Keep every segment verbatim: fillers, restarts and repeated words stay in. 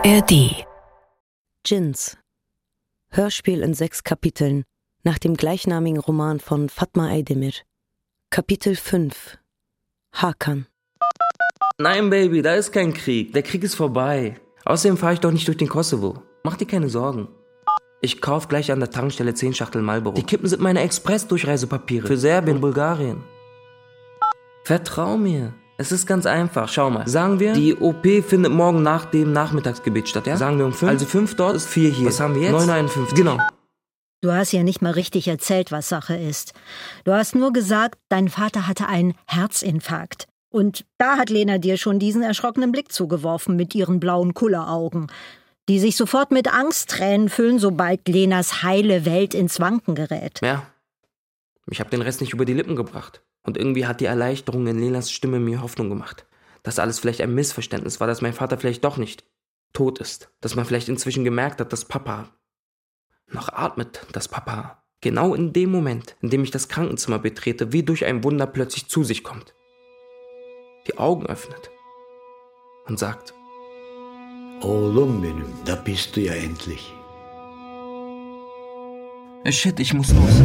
R D. Djinns. Hörspiel in sechs Kapiteln nach dem gleichnamigen Roman von Fatma Aydemir. Kapitel fünf. Hakan. Nein, Baby, da ist kein Krieg. Der Krieg ist vorbei. Außerdem fahre ich doch nicht durch den Kosovo. Mach dir keine Sorgen. Ich kauf gleich an der Tankstelle zehn Schachteln Marlboro. Die Kippen sind meine Express-Durchreisepapiere für Serbien, Bulgarien. Vertrau mir. Es ist ganz einfach. Schau mal. Sagen wir, die O P findet morgen nach dem Nachmittagsgebet statt, ja? Sagen wir um fünf. Also fünf dort ist vier hier. Was haben wir jetzt? neun Uhr einundfünfzig. Genau. Du hast ja nicht mal richtig erzählt, was Sache ist. Du hast nur gesagt, dein Vater hatte einen Herzinfarkt. Und da hat Lena dir schon diesen erschrockenen Blick zugeworfen mit ihren blauen Kulleraugen, die sich sofort mit Angsttränen füllen, sobald Lenas heile Welt ins Wanken gerät. Ja. Ich habe den Rest nicht über die Lippen gebracht. Und irgendwie hat die Erleichterung in Lenas Stimme mir Hoffnung gemacht. Dass alles vielleicht ein Missverständnis war, dass mein Vater vielleicht doch nicht tot ist. Dass man vielleicht inzwischen gemerkt hat, dass Papa noch atmet, dass Papa genau in dem Moment, in dem ich das Krankenzimmer betrete, wie durch ein Wunder plötzlich zu sich kommt. Die Augen öffnet und sagt: Oğlum benim, da bist du ja endlich. Shit, ich muss los.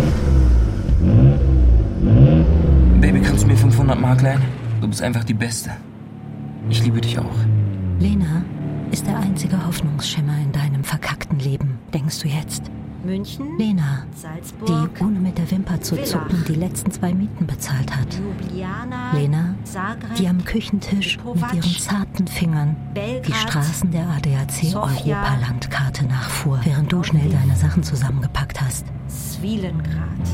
Baby, kannst du mir fünfhundert Mark leihen? Du bist einfach die Beste. Ich liebe dich auch. Lena ist der einzige Hoffnungsschimmer in deinem verkackten Leben, denkst du jetzt? München, Lena, Salzburg, die ohne mit der Wimper zu Villach, zucken die letzten zwei Mieten bezahlt hat. Ljubljana, Lena, Zagreb, die am Küchentisch Lipovac, mit ihren zarten Fingern Belgrad, die Straßen der A D A C-Europalandkarte nachfuhr, während du schnell deine Sachen zusammengepackt hast. Svilengrad.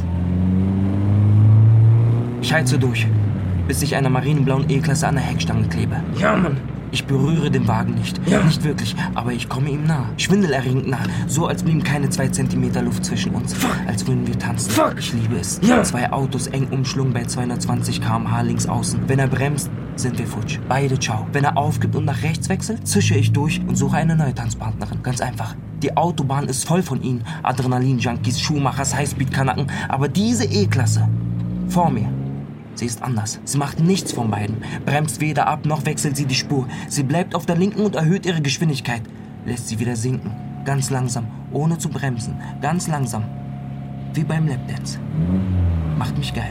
Ich heize durch, bis ich einer marineblauen E-Klasse an der Heckstange klebe. Ja, Mann. Ich berühre den Wagen nicht. Ja. Nicht wirklich, aber ich komme ihm nah. Schwindelerregend nah. So, als blieben keine zwei Zentimeter Luft zwischen uns. Fuck. Als würden wir tanzen. Fuck. Ich liebe es. Ja. Zwei Autos eng umschlungen bei zweihundertzwanzig Kilometer pro Stunde links außen. Wenn er bremst, sind wir futsch. Beide ciao. Wenn er aufgibt und nach rechts wechselt, zische ich durch und suche eine neue Tanzpartnerin. Ganz einfach. Die Autobahn ist voll von ihnen. Adrenalin-Junkies, Schuhmachers, Highspeed-Kanaken. Aber diese E-Klasse vor mir, sie ist anders. Sie macht nichts von beiden. Bremst weder ab, noch wechselt sie die Spur. Sie bleibt auf der linken und erhöht ihre Geschwindigkeit. Lässt sie wieder sinken. Ganz langsam, ohne zu bremsen. Ganz langsam. Wie beim Lapdance. Macht mich geil.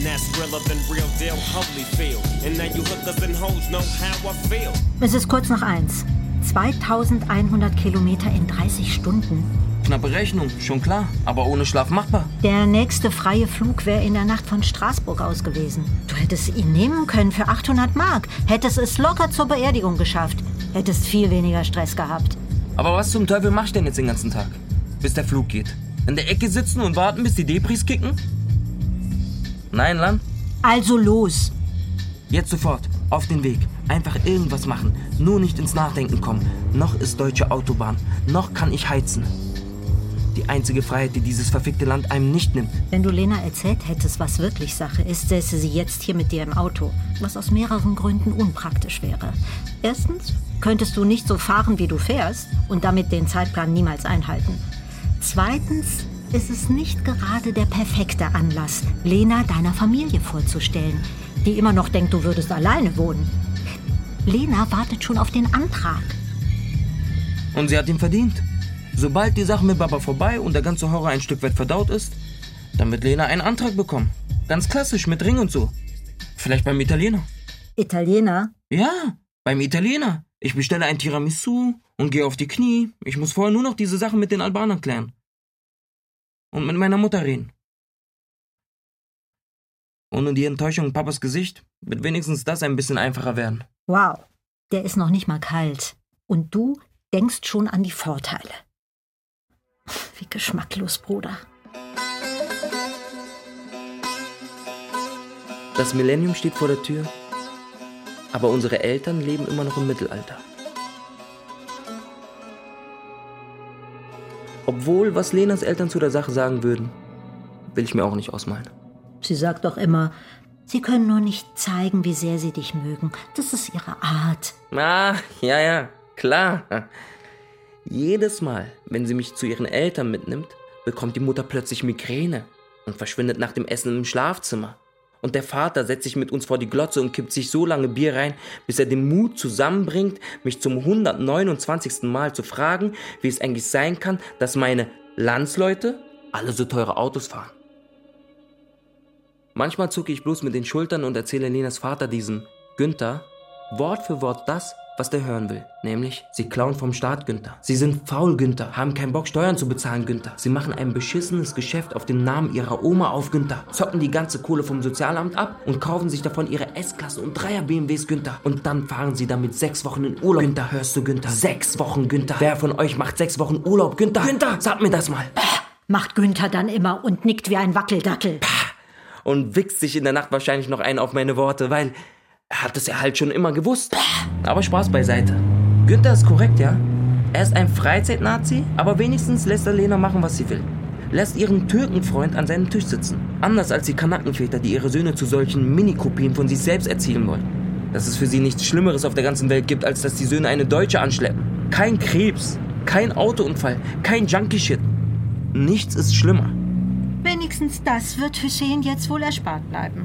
Es ist kurz nach eins. zweitausendeinhundert Kilometer in dreißig Stunden. Knappe Rechnung, schon klar, aber ohne Schlaf machbar. Der nächste freie Flug wäre in der Nacht von Straßburg aus gewesen. Du hättest ihn nehmen können für achthundert Mark. Hättest es locker zur Beerdigung geschafft. Hättest viel weniger Stress gehabt. Aber was zum Teufel mach ich denn jetzt den ganzen Tag? Bis der Flug geht. In der Ecke sitzen und warten, bis die Depris kicken? Nein, Lan? Also los. Jetzt sofort, auf den Weg. Einfach irgendwas machen. Nur nicht ins Nachdenken kommen. Noch ist deutsche Autobahn. Noch kann ich heizen. Die einzige Freiheit, die dieses verfickte Land einem nicht nimmt. Wenn du Lena erzählt hättest, was wirklich Sache ist, säße sie jetzt hier mit dir im Auto. Was aus mehreren Gründen unpraktisch wäre. Erstens könntest du nicht so fahren, wie du fährst und damit den Zeitplan niemals einhalten. Zweitens ist es nicht gerade der perfekte Anlass, Lena deiner Familie vorzustellen, die immer noch denkt, du würdest alleine wohnen. Lena wartet schon auf den Antrag. Und sie hat ihn verdient. Sobald die Sache mit Papa vorbei und der ganze Horror ein Stück weit verdaut ist, dann wird Lena einen Antrag bekommen. Ganz klassisch, mit Ring und so. Vielleicht beim Italiener. Italiener? Ja, beim Italiener. Ich bestelle ein Tiramisu und gehe auf die Knie. Ich muss vorher nur noch diese Sache mit den Albanern klären. Und mit meiner Mutter reden. Ohne die Enttäuschung in Papas Gesicht wird wenigstens das ein bisschen einfacher werden. Wow, der ist noch nicht mal kalt. Und du denkst schon an die Vorteile. Wie geschmacklos, Bruder. Das Millennium steht vor der Tür, aber unsere Eltern leben immer noch im Mittelalter. Obwohl, was Lenas Eltern zu der Sache sagen würden, will ich mir auch nicht ausmalen. Sie sagt doch immer, sie können nur nicht zeigen, wie sehr sie dich mögen. Das ist ihre Art. Ah, ja, ja, klar. Jedes Mal, wenn sie mich zu ihren Eltern mitnimmt, bekommt die Mutter plötzlich Migräne und verschwindet nach dem Essen im Schlafzimmer. Und der Vater setzt sich mit uns vor die Glotze und kippt sich so lange Bier rein, bis er den Mut zusammenbringt, mich zum hundertneunundzwanzigsten Mal zu fragen, wie es eigentlich sein kann, dass meine Landsleute alle so teure Autos fahren. Manchmal zucke ich bloß mit den Schultern und erzähle Lenas Vater, diesem Günther, Wort für Wort das, was der hören will. Nämlich, sie klauen vom Staat, Günther. Sie sind faul, Günther. Haben keinen Bock, Steuern zu bezahlen, Günther. Sie machen ein beschissenes Geschäft auf den Namen ihrer Oma auf, Günther. Zocken die ganze Kohle vom Sozialamt ab und kaufen sich davon ihre S-Klasse und Dreier-B M Ws, Günther. Und dann fahren sie damit sechs Wochen in Urlaub. Günther, hörst du, Günther? Sechs Wochen, Günther. Wer von euch macht sechs Wochen Urlaub, Günther? Günther, sag mir das mal. Macht Günther dann immer und nickt wie ein Wackeldattel. Und wichst sich in der Nacht wahrscheinlich noch einen auf meine Worte, weil er hat es ja halt schon immer gewusst. Aber Spaß beiseite. Günther ist korrekt, ja? Er ist ein Freizeitnazi, aber wenigstens lässt er Lena machen, was sie will. Lässt ihren Türkenfreund an seinem Tisch sitzen. Anders als die Kanackenväter, die ihre Söhne zu solchen Minikopien von sich selbst erzielen wollen. Dass es für sie nichts Schlimmeres auf der ganzen Welt gibt, als dass die Söhne eine Deutsche anschleppen. Kein Krebs, kein Autounfall, kein Junkie-Shit. Nichts ist schlimmer. Wenigstens das wird Hüseyin jetzt wohl erspart bleiben.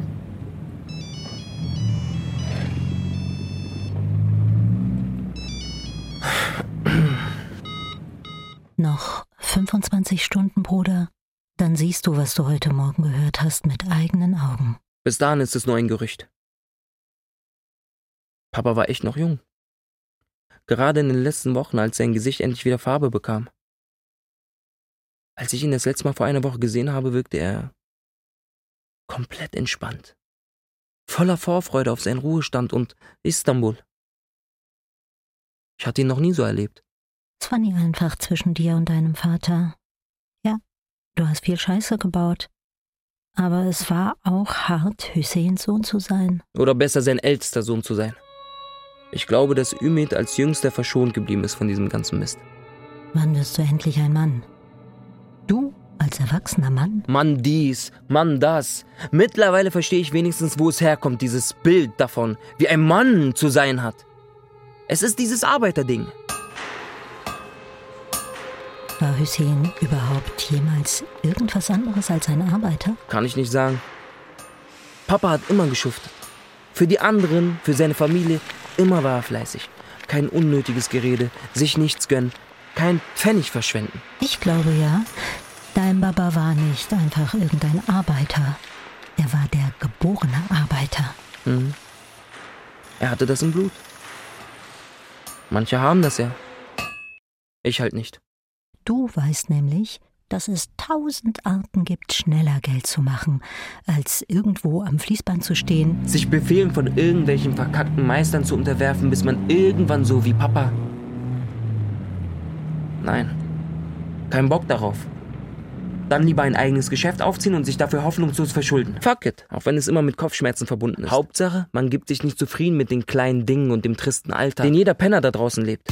Noch fünfundzwanzig Stunden, Bruder. Dann siehst du, was du heute Morgen gehört hast, mit eigenen Augen. Bis dahin ist es nur ein Gerücht. Papa war echt noch jung. Gerade in den letzten Wochen, als sein Gesicht endlich wieder Farbe bekam. Als ich ihn das letzte Mal vor einer Woche gesehen habe, wirkte er komplett entspannt. Voller Vorfreude auf seinen Ruhestand und Istanbul. Ich hatte ihn noch nie so erlebt. Es war nie einfach zwischen dir und deinem Vater. Ja, du hast viel Scheiße gebaut. Aber es war auch hart, Hüseyins Sohn zu sein. Oder besser sein ältester Sohn zu sein. Ich glaube, dass Ümit als Jüngster verschont geblieben ist von diesem ganzen Mist. Wann wirst du endlich ein Mann? Du als erwachsener Mann? Mann dies, Mann das. Mittlerweile verstehe ich wenigstens, wo es herkommt, dieses Bild davon, wie ein Mann zu sein hat. Es ist dieses Arbeiterding. War Hüseyin überhaupt jemals irgendwas anderes als ein Arbeiter? Kann ich nicht sagen. Papa hat immer geschuftet. Für die anderen, für seine Familie, immer war er fleißig. Kein unnötiges Gerede, sich nichts gönnen, kein Pfennig verschwenden. Ich glaube ja, dein Baba war nicht einfach irgendein Arbeiter. Er war der geborene Arbeiter. Mhm. Er hatte das im Blut. Manche haben das ja. Ich halt nicht. Du weißt nämlich, dass es tausend Arten gibt, schneller Geld zu machen, als irgendwo am Fließband zu stehen. Sich Befehlen von irgendwelchen verkackten Meistern zu unterwerfen, bis man irgendwann so wie Papa... Nein, kein Bock darauf. Dann lieber ein eigenes Geschäft aufziehen und sich dafür hoffnungslos verschulden. Fuck it, auch wenn es immer mit Kopfschmerzen verbunden ist. Hauptsache, man gibt sich nicht zufrieden mit den kleinen Dingen und dem tristen Alltag, den jeder Penner da draußen lebt.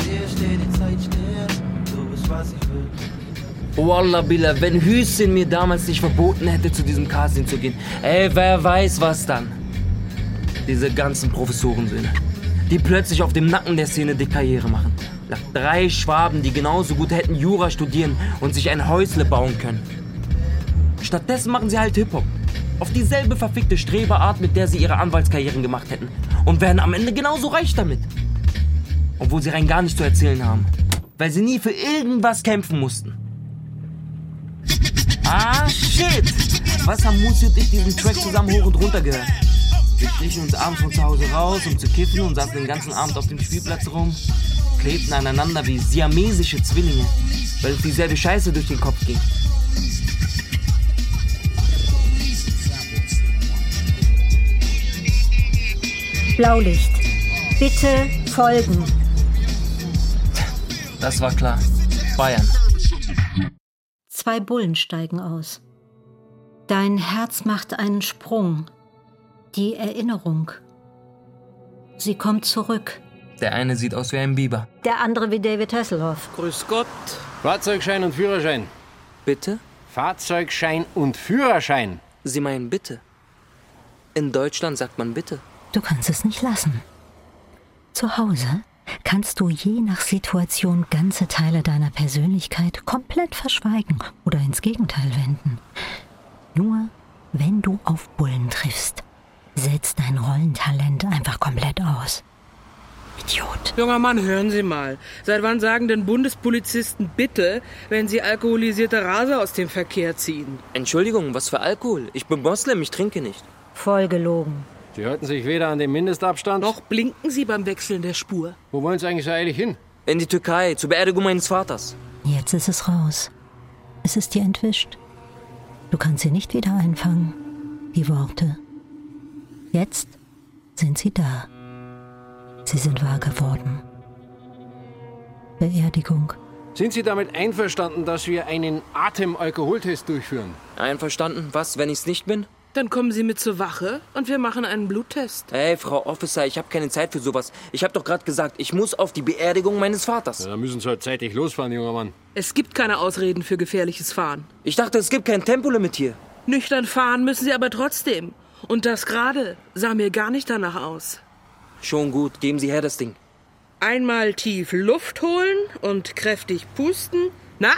Wallah Billah, wenn Hüseyin mir damals nicht verboten hätte, zu diesem Casting zu gehen, ey, wer weiß was dann. Diese ganzen Professorensöhne, die plötzlich auf dem Nacken der Szene die Karriere machen. Nach drei Schwaben, die genauso gut hätten Jura studieren und sich ein Häusle bauen können. Stattdessen machen sie halt Hip-Hop. Auf dieselbe verfickte Streberart, mit der sie ihre Anwaltskarrieren gemacht hätten. Und werden am Ende genauso reich damit. Obwohl sie rein gar nichts zu erzählen haben. Weil sie nie für irgendwas kämpfen mussten. Ah, shit! Was haben Musi und ich diesen Track zusammen hoch und runter gehört? Wir schlichen uns abends von zu Hause raus, um zu kiffen und saßen den ganzen Abend auf dem Spielplatz rum. Klebten aneinander wie siamesische Zwillinge, weil uns dieselbe Scheiße durch den Kopf ging. Blaulicht. Bitte folgen. Das war klar. Bayern. Zwei Bullen steigen aus. Dein Herz macht einen Sprung. Die Erinnerung. Sie kommt zurück. Der eine sieht aus wie ein Biber. Der andere wie David Hasselhoff. Grüß Gott. Fahrzeugschein und Führerschein. Bitte? Fahrzeugschein und Führerschein. Sie meinen bitte? In Deutschland sagt man bitte. Du kannst es nicht lassen. Zu Hause kannst du je nach Situation ganze Teile deiner Persönlichkeit komplett verschweigen oder ins Gegenteil wenden. Nur wenn du auf Bullen triffst, setzt dein Rollentalent einfach komplett aus. Idiot. Junger Mann, hören Sie mal. Seit wann sagen denn Bundespolizisten bitte, wenn sie alkoholisierte Raser aus dem Verkehr ziehen? Entschuldigung, was für Alkohol? Ich bin Moslem, ich trinke nicht. Voll gelogen. Sie halten sich weder an den Mindestabstand... Noch blinken Sie beim Wechseln der Spur. Wo wollen Sie eigentlich so eilig hin? In die Türkei, zur Beerdigung meines Vaters. Jetzt ist es raus. Es ist dir entwischt. Du kannst sie nicht wieder einfangen, die Worte. Jetzt sind sie da. Sie sind wahr geworden. Beerdigung. Sind Sie damit einverstanden, dass wir einen Atemalkoholtest durchführen? Einverstanden? Was, wenn ich's nicht bin? Dann kommen Sie mit zur Wache und wir machen einen Bluttest. Hey, Frau Officer, ich habe keine Zeit für sowas. Ich habe doch gerade gesagt, ich muss auf die Beerdigung meines Vaters. Ja, dann müssen Sie halt zeitig losfahren, junger Mann. Es gibt keine Ausreden für gefährliches Fahren. Ich dachte, es gibt kein Tempolimit hier. Nüchtern fahren müssen Sie aber trotzdem. Und das gerade sah mir gar nicht danach aus. Schon gut, geben Sie her das Ding. Einmal tief Luft holen und kräftig pusten. Na,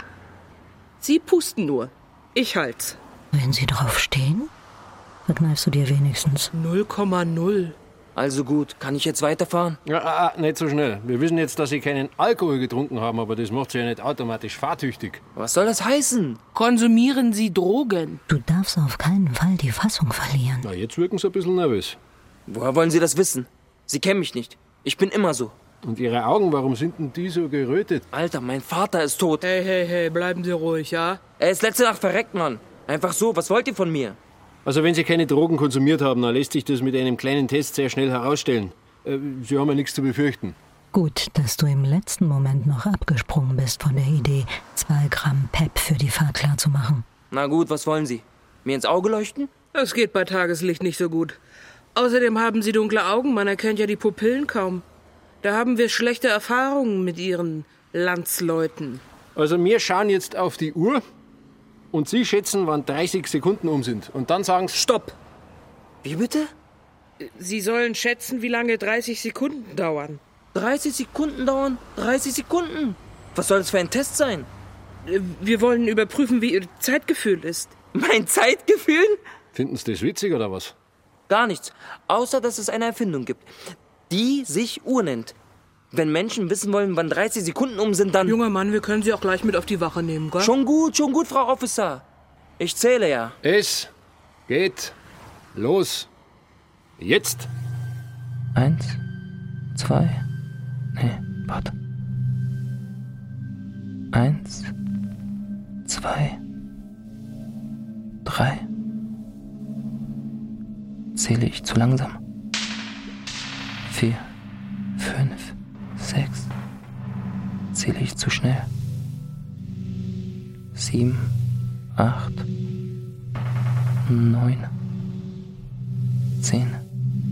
Sie pusten nur. Ich halt's. Wenn sie drauf stehen, verkneifst du dir wenigstens. null Komma null. Also gut, kann ich jetzt weiterfahren? Ja, ah, ah, nicht so schnell. Wir wissen jetzt, dass Sie keinen Alkohol getrunken haben, aber das macht Sie ja nicht automatisch fahrtüchtig. Was soll das heißen? Konsumieren Sie Drogen? Du darfst auf keinen Fall die Fassung verlieren. Na, jetzt wirken Sie ein bisschen nervös. Woher wollen Sie das wissen? Sie kennen mich nicht. Ich bin immer so. Und Ihre Augen, warum sind denn die so gerötet? Alter, mein Vater ist tot. Hey, hey, hey, bleiben Sie ruhig, ja? Er ist letzte Nacht verreckt, Mann. Einfach so, was wollt ihr von mir? Also wenn Sie keine Drogen konsumiert haben, dann lässt sich das mit einem kleinen Test sehr schnell herausstellen. Äh, Sie haben ja nichts zu befürchten. Gut, dass du im letzten Moment noch abgesprungen bist von der Idee, zwei Gramm Pep für die Fahrt klar zu machen. Na gut, was wollen Sie? Mir ins Auge leuchten? Das geht bei Tageslicht nicht so gut. Außerdem haben Sie dunkle Augen, man erkennt ja die Pupillen kaum. Da haben wir schlechte Erfahrungen mit Ihren Landsleuten. Also wir schauen jetzt auf die Uhr und Sie schätzen, wann dreißig Sekunden um sind. Und dann sagen Sie Stopp! Wie bitte? Sie sollen schätzen, wie lange dreißig Sekunden dauern. dreißig Sekunden dauern? dreißig Sekunden? Was soll das für ein Test sein? Wir wollen überprüfen, wie Ihr Zeitgefühl ist. Mein Zeitgefühl? Finden Sie das witzig oder was? Gar nichts. Außer, dass es eine Erfindung gibt, die sich Uhr nennt. Wenn Menschen wissen wollen, wann dreißig Sekunden um sind, dann... Junger Mann, wir können Sie auch gleich mit auf die Wache nehmen, gell? Schon gut, schon gut, Frau Officer. Ich zähle ja. Es geht los. Jetzt. Eins, zwei... Nee, warte. Eins, zwei, drei... Zähle ich zu langsam? Vier, fünf, sechs. Zähle ich zu schnell? Sieben, acht, neun, zehn.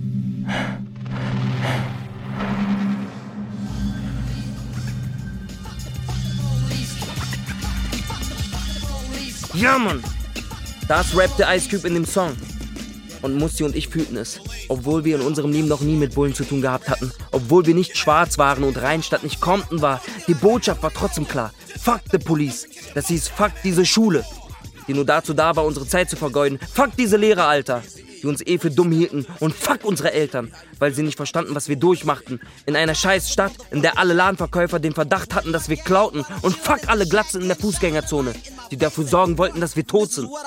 Ja, Mann! Das rappte Ice Cube in dem Song. Und Musti und ich fühlten es, obwohl wir in unserem Leben noch nie mit Bullen zu tun gehabt hatten, obwohl wir nicht schwarz waren und Rheinstadt nicht Compton war. Die Botschaft war trotzdem klar. Fuck the police. Das hieß fuck diese Schule, die nur dazu da war, unsere Zeit zu vergeuden. Fuck diese Lehrer, Alter, die uns eh für dumm hielten. Und fuck unsere Eltern, weil sie nicht verstanden, was wir durchmachten. In einer scheiß Stadt, in der alle Ladenverkäufer den Verdacht hatten, dass wir klauten. Und fuck alle Glatzen in der Fußgängerzone, die dafür sorgen wollten, dass wir tot sind.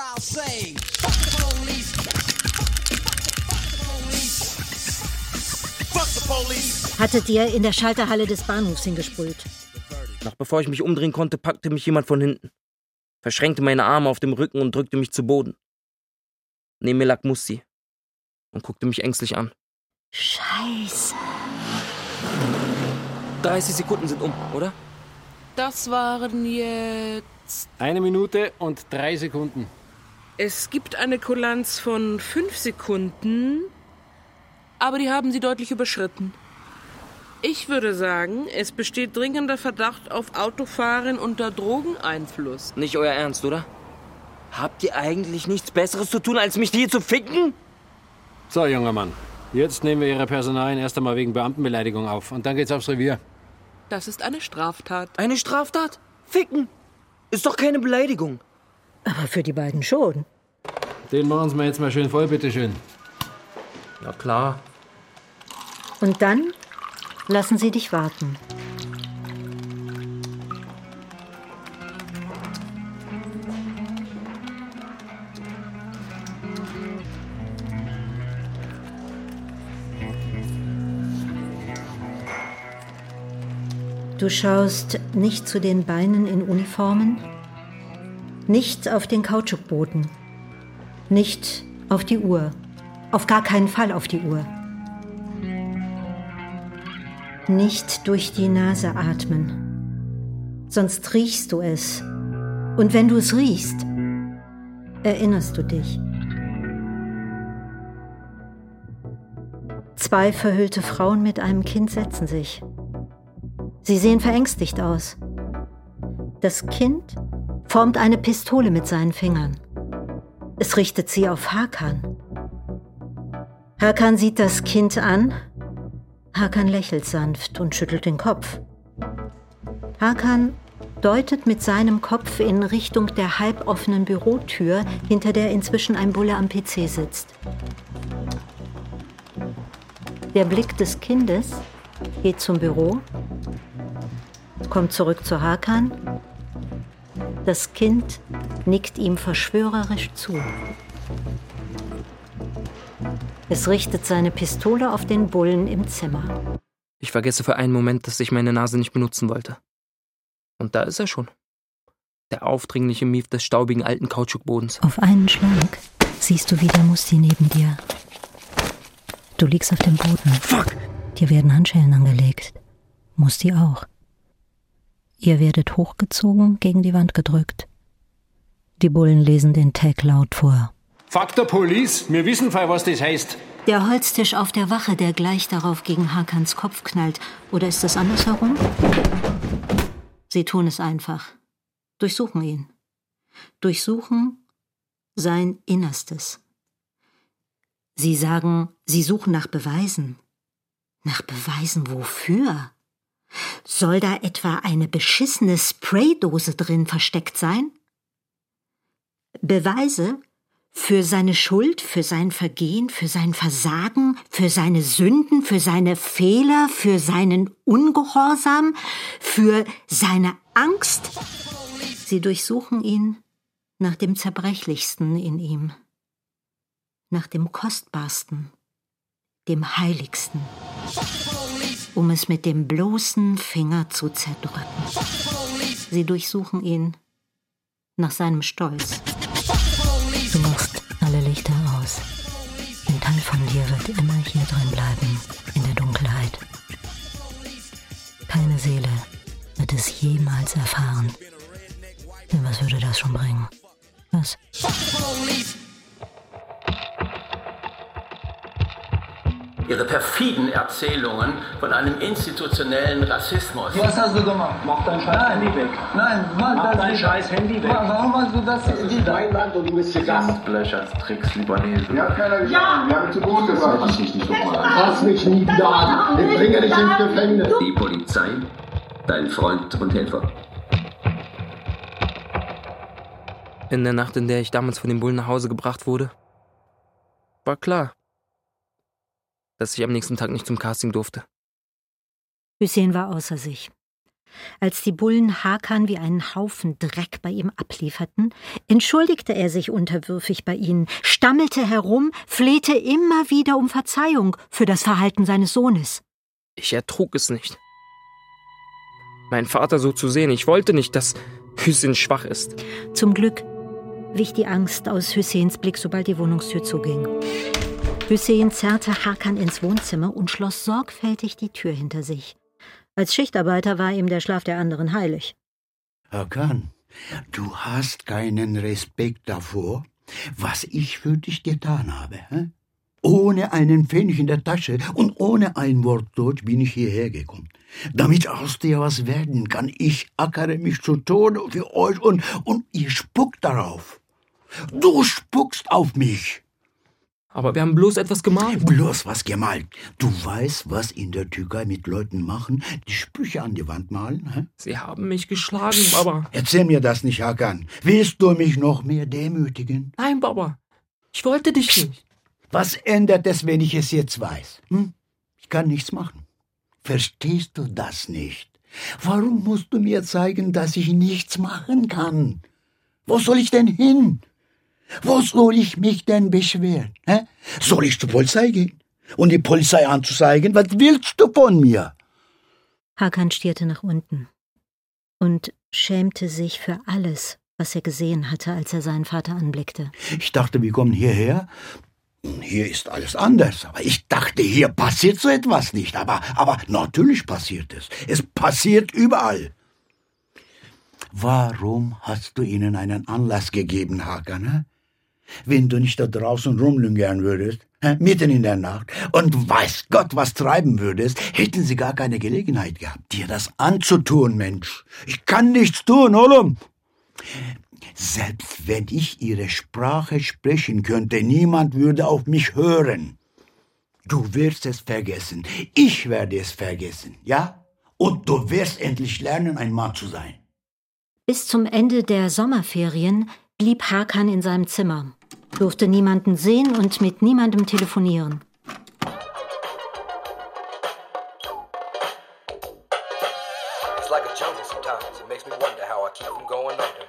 Hattet ihr in der Schalterhalle des Bahnhofs hingesprüht? Noch bevor ich mich umdrehen konnte, packte mich jemand von hinten, verschränkte meine Arme auf dem Rücken und drückte mich zu Boden. Neben mir lag Musti und guckte mich ängstlich an. Scheiße. dreißig Sekunden sind um, oder? Das waren jetzt... Eine Minute und drei Sekunden. Es gibt eine Kulanz von fünf Sekunden, aber die haben Sie deutlich überschritten. Ich würde sagen, es besteht dringender Verdacht auf Autofahren unter Drogeneinfluss. Nicht euer Ernst, oder? Habt ihr eigentlich nichts Besseres zu tun, als mich hier zu ficken? So, junger Mann. Jetzt nehmen wir Ihre Personalien erst einmal wegen Beamtenbeleidigung auf. Und dann geht's aufs Revier. Das ist eine Straftat. Eine Straftat? Ficken? Ist doch keine Beleidigung. Aber für die beiden schon. Den machen Sie mir jetzt mal schön voll, bitteschön. Ja, klar. Und dann lassen sie dich warten. Du schaust nicht zu den Beinen in Uniformen, nicht auf den Kautschukboden, nicht auf die Uhr, auf gar keinen Fall auf die Uhr. Nicht durch die Nase atmen, sonst riechst du es. Und wenn du es riechst, erinnerst du dich. Zwei verhüllte Frauen mit einem Kind setzen sich. Sie sehen verängstigt aus. Das Kind formt eine Pistole mit seinen Fingern. Es richtet sie auf Hakan. Hakan sieht das Kind an. Hakan lächelt sanft und schüttelt den Kopf. Hakan deutet mit seinem Kopf in Richtung der halboffenen Bürotür, hinter der inzwischen ein Bulle am P C sitzt. Der Blick des Kindes geht zum Büro, kommt zurück zu Hakan. Das Kind nickt ihm verschwörerisch zu. Es richtet seine Pistole auf den Bullen im Zimmer. Ich vergesse für einen Moment, dass ich meine Nase nicht benutzen wollte. Und da ist er schon. Der aufdringliche Mief des staubigen alten Kautschukbodens. Auf einen Schlag siehst du wieder Musti neben dir. Du liegst auf dem Boden. Fuck! Dir werden Handschellen angelegt. Musti auch. Ihr werdet hochgezogen, gegen die Wand gedrückt. Die Bullen lesen den Tag laut vor. Fuck der Police, wir wissen voll, was das heißt. Der Holztisch auf der Wache, der gleich darauf gegen Hakans Kopf knallt. Oder ist das andersherum? Sie tun es einfach. Durchsuchen ihn. Durchsuchen sein Innerstes. Sie sagen, sie suchen nach Beweisen. Nach Beweisen wofür? Soll da etwa eine beschissene Spraydose drin versteckt sein? Beweise für seine Schuld, für sein Vergehen, für sein Versagen, für seine Sünden, für seine Fehler, für seinen Ungehorsam, für seine Angst. Sie durchsuchen ihn nach dem Zerbrechlichsten in ihm, nach dem Kostbarsten, dem Heiligsten, um es mit dem bloßen Finger zu zerdrücken. Sie durchsuchen ihn nach seinem Stolz. Du machst alle Lichter aus. Ein Teil von dir wird immer hier drin bleiben, in der Dunkelheit. Keine Seele wird es jemals erfahren. Denn was würde das schon bringen? Was? Ihre perfiden Erzählungen von einem institutionellen Rassismus. Was hast du gemacht? Mach dein scheiß Handy weg. Nein, mach, mach dein scheiß Handy weg. Warum hast du das? Das ist dein Land und du bist hier Gast. Blöchers, Tricks, Libanese. Ja, keiner gesagt. Ja. Wir haben zu gut gesagt. Fass mich nicht nochmal an. Fass mich nie wieder an. Ich bringe dich ins Gefängnis. Die Polizei, dein Freund und Helfer. In der Nacht, in der ich damals von den Bullen nach Hause gebracht wurde, war klar, dass ich am nächsten Tag nicht zum Casting durfte. Hüseyin war außer sich. Als die Bullen Hakan wie einen Haufen Dreck bei ihm ablieferten, entschuldigte er sich unterwürfig bei ihnen, stammelte herum, flehte immer wieder um Verzeihung für das Verhalten seines Sohnes. Ich ertrug es nicht. Meinen Vater so zu sehen, ich wollte nicht, dass Hüseyin schwach ist. Zum Glück wich die Angst aus Hüseyins Blick, sobald die Wohnungstür zuging. Hüseyin zerrte Hakan ins Wohnzimmer und schloss sorgfältig die Tür hinter sich. Als Schichtarbeiter war ihm der Schlaf der anderen heilig. Hakan, du hast keinen Respekt davor, was ich für dich getan habe. Hä? Ohne einen Pfennig in der Tasche und ohne ein Wort Deutsch bin ich hierher gekommen. Damit aus dir was werden kann, ich ackere mich zu Tode für euch und, und ihr spuckt darauf. Du spuckst auf mich. Aber wir haben bloß etwas gemalt. Bloß was gemalt. Du weißt, was in der Türkei mit Leuten machen, die Sprüche an die Wand malen? Hä? Sie haben mich geschlagen, Baba. Erzähl mir das nicht, Hakan. Willst du mich noch mehr demütigen? Nein, Baba. Ich wollte dich nicht. Was ändert es, wenn ich es jetzt weiß? Hm? Ich kann nichts machen. Verstehst du das nicht? Warum musst du mir zeigen, dass ich nichts machen kann? Wo soll ich denn hin? Wo soll ich mich denn beschweren? Hä? Soll ich zur Polizei gehen und die Polizei anzuzeigen? Was willst du von mir? Hakan stierte nach unten und schämte sich für alles, was er gesehen hatte, als er seinen Vater anblickte. Ich dachte, wir kommen hierher. Hier ist alles anders. Aber ich dachte, hier passiert so etwas nicht. Aber, aber natürlich passiert es. Es passiert überall. Warum hast du ihnen einen Anlass gegeben, Hakan? Hä? Wenn du nicht da draußen rumlungern würdest, hä? Mitten in der Nacht, und weiß Gott, was treiben würdest, hätten sie gar keine Gelegenheit gehabt, dir das anzutun, Mensch. Ich kann nichts tun, Olum. Selbst wenn ich ihre Sprache sprechen könnte, niemand würde auf mich hören. Du wirst es vergessen. Ich werde es vergessen, ja? Und du wirst endlich lernen, ein Mann zu sein. Bis zum Ende der Sommerferien blieb Hakan in seinem Zimmer, durfte niemanden sehen und mit niemandem telefonieren. It's like a jungle sometimes. It makes me wonder how I keep from going under.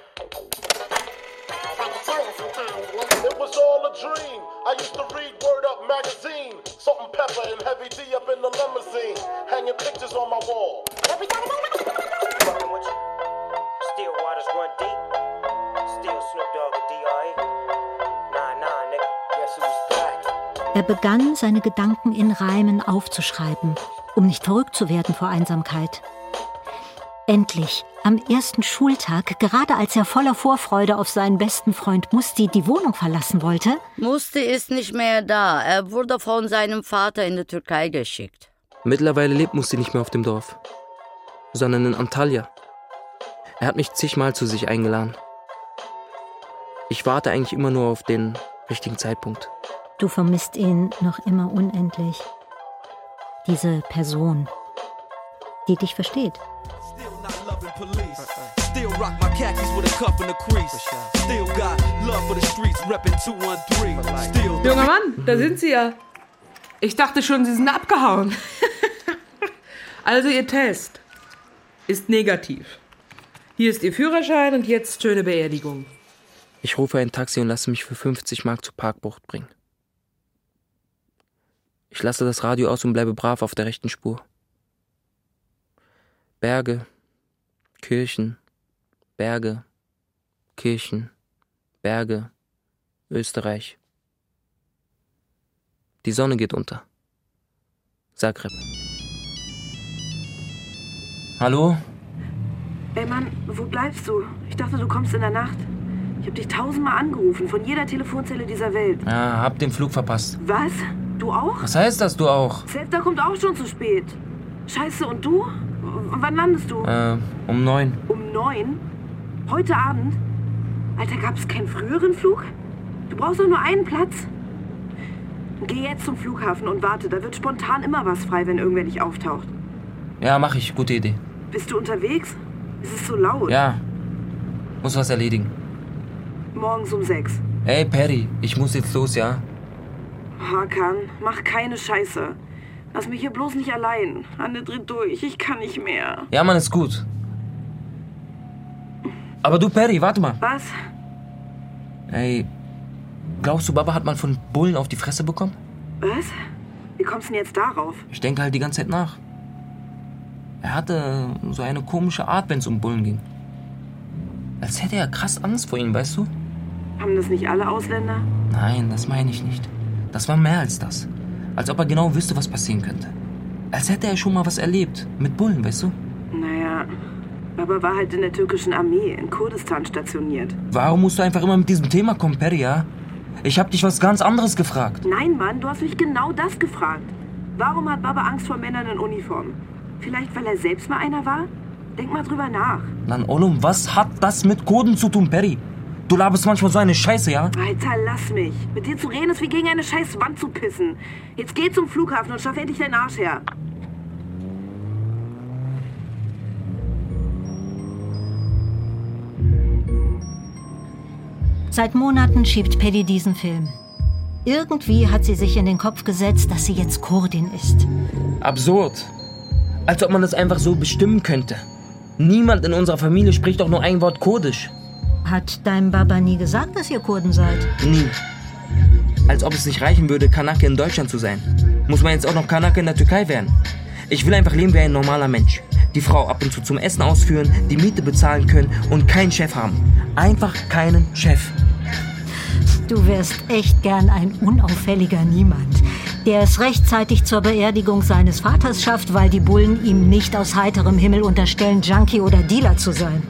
It was all a dream. I used to read Word Up magazine. Salt and pepper and Heavy D up in the limousine. Hanging pictures on my wall. Fucking with you. Still waters run deep. Still Snoop Dogg and D R E. Nah, nah, nigga. Guess who's back? Er begann, seine Gedanken in Reimen aufzuschreiben, um nicht verrückt zu werden vor Einsamkeit. Endlich, am ersten Schultag, gerade als er voller Vorfreude auf seinen besten Freund Musti die Wohnung verlassen wollte. Musti ist nicht mehr da. Er wurde von seinem Vater in die Türkei geschickt. Mittlerweile lebt Musti nicht mehr auf dem Dorf, sondern in Antalya. Er hat mich zigmal zu sich eingeladen. Ich warte eigentlich immer nur auf den richtigen Zeitpunkt. Du vermisst ihn noch immer unendlich. Diese Person, die dich versteht. Junger Mann, da sind Sie ja. Ich dachte schon, Sie sind abgehauen. Also Ihr Test ist negativ. Hier ist Ihr Führerschein und jetzt schöne Beerdigung. Ich rufe ein Taxi und lasse mich für fünfzig Mark zur Parkbucht bringen. Ich lasse das Radio aus und bleibe brav auf der rechten Spur. Berge, Kirchen, Berge, Kirchen, Berge, Österreich. Die Sonne geht unter. Zagreb. Hallo? Ey Mann, wo bleibst du? Ich dachte, du kommst in der Nacht. Ich hab dich tausendmal angerufen, von jeder Telefonzelle dieser Welt. Ja, hab den Flug verpasst. Was? Du auch? Was heißt das, du auch? Zelda kommt auch schon zu spät. Scheiße, und du? W- wann landest du? Äh, um neun. Um neun? Heute Abend? Alter, gab's keinen früheren Flug? Du brauchst doch nur einen Platz. Geh jetzt zum Flughafen und warte, da wird spontan immer was frei, wenn irgendwer nicht auftaucht. Ja, mach ich. Gute Idee. Bist du unterwegs? Es ist so laut. Ja. Muss was erledigen. Morgens um sechs. Ey, Perry, ich muss jetzt los, ja? Hakan, mach keine Scheiße. Lass mich hier bloß nicht allein. Anne dreht durch, ich kann nicht mehr. Ja, Mann, ist gut. Aber du, Perry, warte mal. Was? Ey, glaubst du, Baba hat mal von Bullen auf die Fresse bekommen? Was? Wie kommst du denn jetzt darauf? Ich denke halt die ganze Zeit nach. Er hatte so eine komische Art, wenn es um Bullen ging. Als hätte er krass Angst vor ihnen, weißt du? Haben das nicht alle Ausländer? Nein, das meine ich nicht. Das war mehr als das. Als ob er genau wüsste, was passieren könnte. Als hätte er schon mal was erlebt. Mit Bullen, weißt du? Naja, Baba war halt in der türkischen Armee in Kurdistan stationiert. Warum musst du einfach immer mit diesem Thema kommen, Perry, ja? Ich hab dich was ganz anderes gefragt. Nein, Mann, du hast mich genau das gefragt. Warum hat Baba Angst vor Männern in Uniform? Vielleicht, weil er selbst mal einer war? Denk mal drüber nach. Dann, Olum, was hat das mit Kurden zu tun, Perry? Du laberst manchmal so eine Scheiße, ja? Alter, lass mich. Mit dir zu reden ist wie gegen eine scheiß Wand zu pissen. Jetzt geh zum Flughafen und schaff endlich deinen Arsch her. Seit Monaten schiebt Paddy diesen Film. Irgendwie hat sie sich in den Kopf gesetzt, dass sie jetzt Kurdin ist. Absurd. Als ob man das einfach so bestimmen könnte. Niemand in unserer Familie spricht doch nur ein Wort Kurdisch. Hat dein Baba nie gesagt, dass ihr Kurden seid? Nie. Als ob es nicht reichen würde, Kanake in Deutschland zu sein. Muss man jetzt auch noch Kanake in der Türkei werden? Ich will einfach leben wie ein normaler Mensch. Die Frau ab und zu zum Essen ausführen, die Miete bezahlen können und keinen Chef haben. Einfach keinen Chef. Du wärst echt gern ein unauffälliger Niemand, der es rechtzeitig zur Beerdigung seines Vaters schafft, weil die Bullen ihm nicht aus heiterem Himmel unterstellen, Junkie oder Dealer zu sein.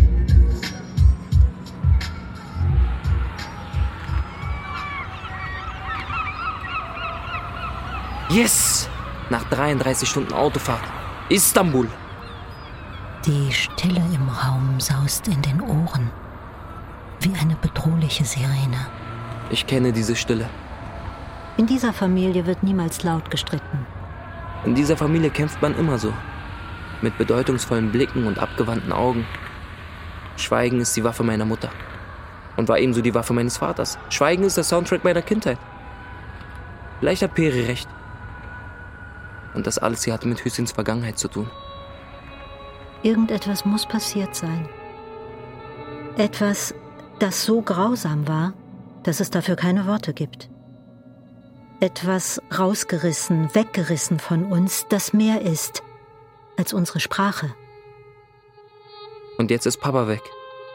Yes! Nach dreiunddreißig Stunden Autofahrt. Istanbul. Die Stille im Raum saust in den Ohren. Wie eine bedrohliche Sirene. Ich kenne diese Stille. In dieser Familie wird niemals laut gestritten. In dieser Familie kämpft man immer so. Mit bedeutungsvollen Blicken und abgewandten Augen. Schweigen ist die Waffe meiner Mutter. Und war ebenso die Waffe meines Vaters. Schweigen ist der Soundtrack meiner Kindheit. Vielleicht hat Peri recht. Und das alles hier hatte mit Hüseyns Vergangenheit zu tun. Irgendetwas muss passiert sein. Etwas, das so grausam war, dass es dafür keine Worte gibt. Etwas rausgerissen, weggerissen von uns, das mehr ist als unsere Sprache. Und jetzt ist Papa weg.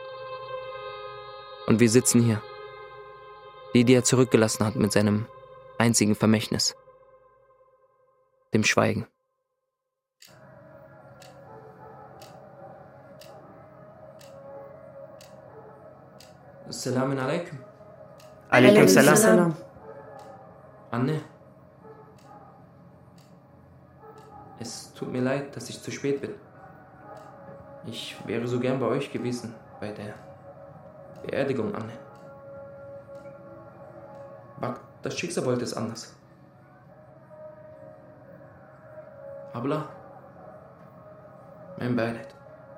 Und wir sitzen hier. Die, die er zurückgelassen hat mit seinem einzigen Vermächtnis. Dem Schweigen. Assalamu alaikum. Alaikum salam. Anne. Es tut mir leid, dass ich zu spät bin. Ich wäre so gern bei euch gewesen, bei der Beerdigung, Anne. Aber das Schicksal wollte es anders. Abla, mein Beileid.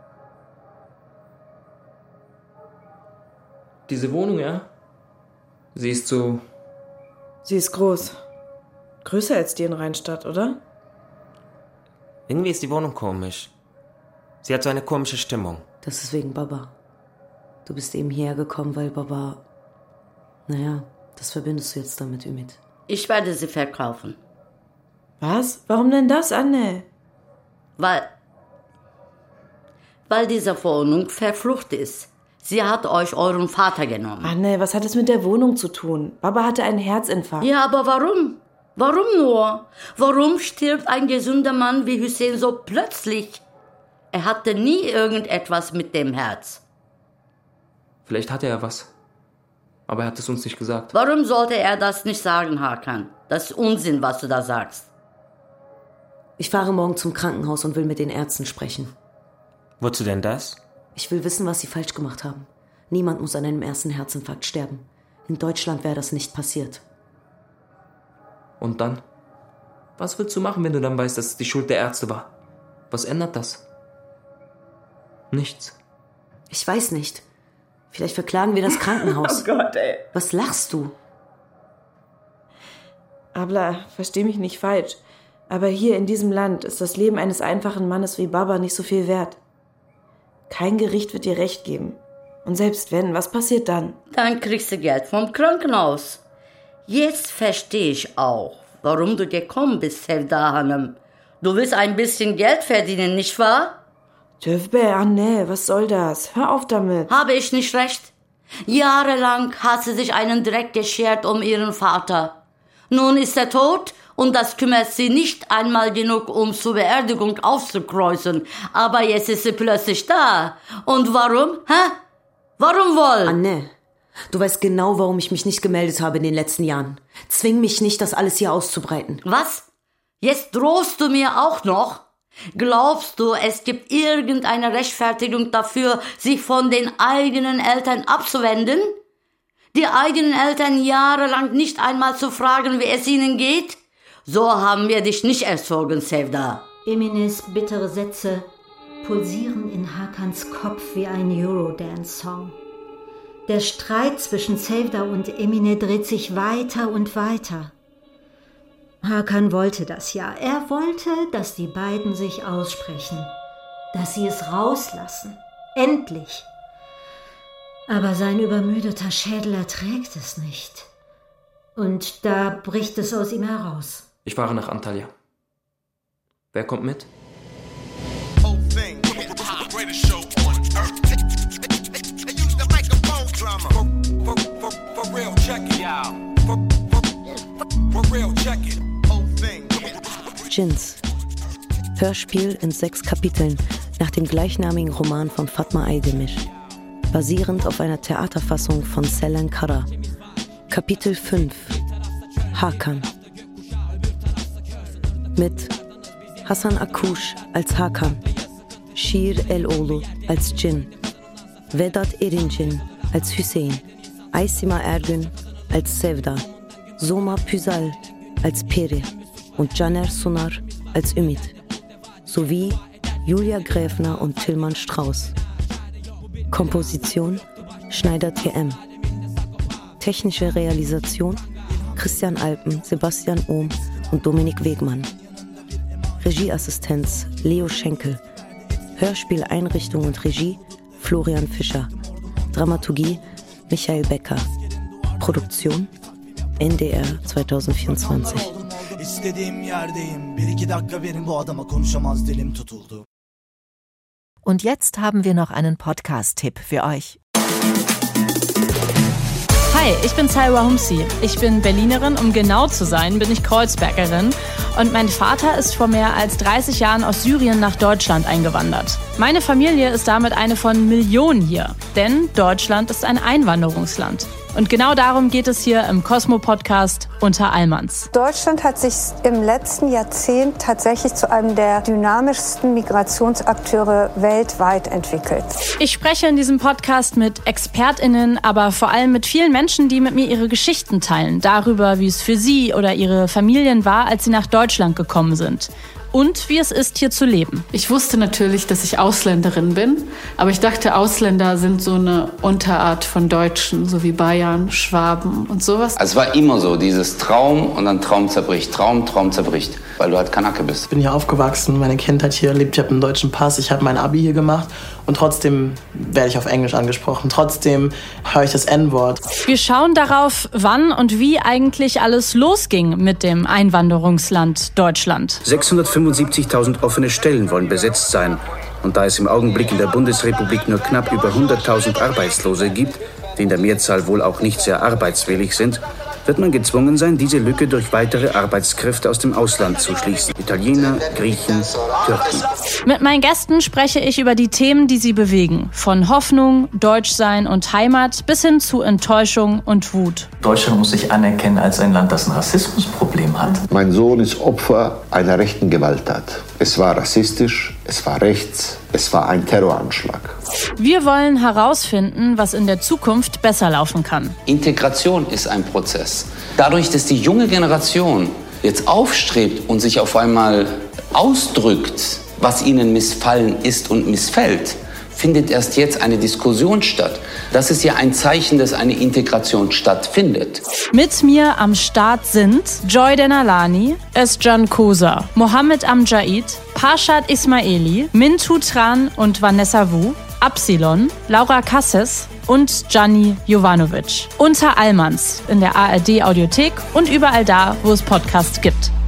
Diese Wohnung, ja? Sie ist so... Sie ist groß. Größer als die in Rheinstadt, oder? Irgendwie ist die Wohnung komisch. Sie hat so eine komische Stimmung. Das ist wegen Baba. Du bist eben hierher gekommen, weil Baba... Naja, das verbindest du jetzt damit, Ümit. Ich werde sie verkaufen. Was? Warum denn das, Anne? Weil... Weil diese Wohnung verflucht ist. Sie hat euch euren Vater genommen. Anne, was hat es mit der Wohnung zu tun? Baba hatte einen Herzinfarkt. Ja, aber warum? Warum nur? Warum stirbt ein gesunder Mann wie Hüseyin so plötzlich? Er hatte nie irgendetwas mit dem Herz. Vielleicht hatte er was. Aber er hat es uns nicht gesagt. Warum sollte er das nicht sagen, Hakan? Das ist Unsinn, was du da sagst. Ich fahre morgen zum Krankenhaus und will mit den Ärzten sprechen. Wozu denn das? Ich will wissen, was sie falsch gemacht haben. Niemand muss an einem ersten Herzinfarkt sterben. In Deutschland wäre das nicht passiert. Und dann? Was willst du machen, wenn du dann weißt, dass es die Schuld der Ärzte war? Was ändert das? Nichts. Ich weiß nicht. Vielleicht verklagen wir das Krankenhaus. Oh Gott, ey. Was lachst du? Abla, versteh mich nicht falsch. Aber hier in diesem Land ist das Leben eines einfachen Mannes wie Baba nicht so viel wert. Kein Gericht wird dir Recht geben. Und selbst wenn, was passiert dann? Dann kriegst du Geld vom Krankenhaus. Jetzt verstehe ich auch, warum du gekommen bist, Sevda Hanım. Du willst ein bisschen Geld verdienen, nicht wahr? Tövbe, Anne, was soll das? Hör auf damit. Habe ich nicht recht? Jahrelang hat sie sich einen Dreck geschert um ihren Vater. Nun ist er tot und das kümmert sie nicht einmal genug, um zur Beerdigung aufzukreuzen. Aber jetzt ist sie plötzlich da. Und warum? Hä? Warum wohl? Anne, du weißt genau, warum ich mich nicht gemeldet habe in den letzten Jahren. Zwing mich nicht, das alles hier auszubreiten. Was? Jetzt drohst du mir auch noch? Glaubst du, es gibt irgendeine Rechtfertigung dafür, sich von den eigenen Eltern abzuwenden? Die eigenen Eltern jahrelang nicht einmal zu fragen, wie es ihnen geht? So haben wir dich nicht erzogen, Sevda. Emines bittere Sätze pulsieren in Hakans Kopf wie ein Eurodance-Song. Der Streit zwischen Sevda und Emine dreht sich weiter und weiter. Hakan wollte das ja. Er wollte, dass die beiden sich aussprechen. Dass sie es rauslassen. Endlich. Aber sein übermüdeter Schädel erträgt es nicht. Und da bricht es aus ihm heraus. Ich fahre nach Antalya. Wer kommt mit? Djinns. Hörspiel in sechs Kapiteln nach dem gleichnamigen Roman von Fatma Aydemir, basierend auf einer Theaterfassung von Selen Kara. Kapitel fünf. Hakan. Mit Hasan Akush als Hakan, Şiir Eloğlu als Djinn, Vedat Erinçin als Hüseyin, Aysima Ergün als Sevda, Soma Püsal als Peri und Caner Sunar als Ümit, sowie Julia Gräfner und Tilman Strauß. Komposition Schneider T M. Technische Realisation Christian Alpen, Sebastian Ohm und Dominik Wegmann. Regieassistenz Leo Schenkel. Hörspieleinrichtung und Regie Florian Fischer. Dramaturgie Michael Becker. Produktion N D R zwanzig vierundzwanzig. Und jetzt haben wir noch einen Podcast-Tipp für euch. Hi, ich bin Salwa Humsi. Ich bin Berlinerin, um genau zu sein, bin ich Kreuzbergerin. Und mein Vater ist vor mehr als dreißig Jahren aus Syrien nach Deutschland eingewandert. Meine Familie ist damit eine von Millionen hier, denn Deutschland ist ein Einwanderungsland. Und genau darum geht es hier im Cosmo-Podcast Unter Allmanns. Deutschland hat sich im letzten Jahrzehnt tatsächlich zu einem der dynamischsten Migrationsakteure weltweit entwickelt. Ich spreche in diesem Podcast mit ExpertInnen, aber vor allem mit vielen Menschen, die mit mir ihre Geschichten teilen. Darüber, wie es für sie oder ihre Familien war, als sie nach Deutschland gekommen sind. Und wie es ist, hier zu leben. Ich wusste natürlich, dass ich Ausländerin bin, aber ich dachte, Ausländer sind so eine Unterart von Deutschen, so wie Bayern, Schwaben und sowas. Also es war immer so, dieses Traum und dann Traum zerbricht, Traum, Traum zerbricht, weil du halt Kanake bist. Ich bin hier aufgewachsen, meine Kindheit hier erlebt, ich habe einen deutschen Pass, ich habe mein Abi hier gemacht und trotzdem werde ich auf Englisch angesprochen. Trotzdem höre ich das En-Wort. Wir schauen darauf, wann und wie eigentlich alles losging mit dem Einwanderungsland Deutschland. sechshundertfünfundsiebzigtausend offene Stellen wollen besetzt sein. Und da es im Augenblick in der Bundesrepublik nur knapp über hunderttausend Arbeitslose gibt, die in der Mehrzahl wohl auch nicht sehr arbeitswillig sind, wird man gezwungen sein, diese Lücke durch weitere Arbeitskräfte aus dem Ausland zu schließen. Italiener, Griechen, Türken. Mit meinen Gästen spreche ich über die Themen, die sie bewegen. Von Hoffnung, Deutschsein und Heimat bis hin zu Enttäuschung und Wut. Deutschland muss sich anerkennen als ein Land, das ein Rassismusproblem hat. Mein Sohn ist Opfer einer rechten Gewalttat. Es war rassistisch, es war rechts, es war ein Terroranschlag. Wir wollen herausfinden, was in der Zukunft besser laufen kann. Integration ist ein Prozess. Dadurch, dass die junge Generation jetzt aufstrebt und sich auf einmal ausdrückt, was ihnen missfallen ist und missfällt, findet erst jetzt eine Diskussion statt. Das ist ja ein Zeichen, dass eine Integration stattfindet. Mit mir am Start sind Joy Denalani, Özcan Kosa, Mohammed Amjaid, Parshad Ismaili, Mintu Tran und Vanessa Wu, Absilon, Laura Kasses und Gianni Jovanovic. Unter Allmanns in der A R D Audiothek und überall da, wo es Podcasts gibt.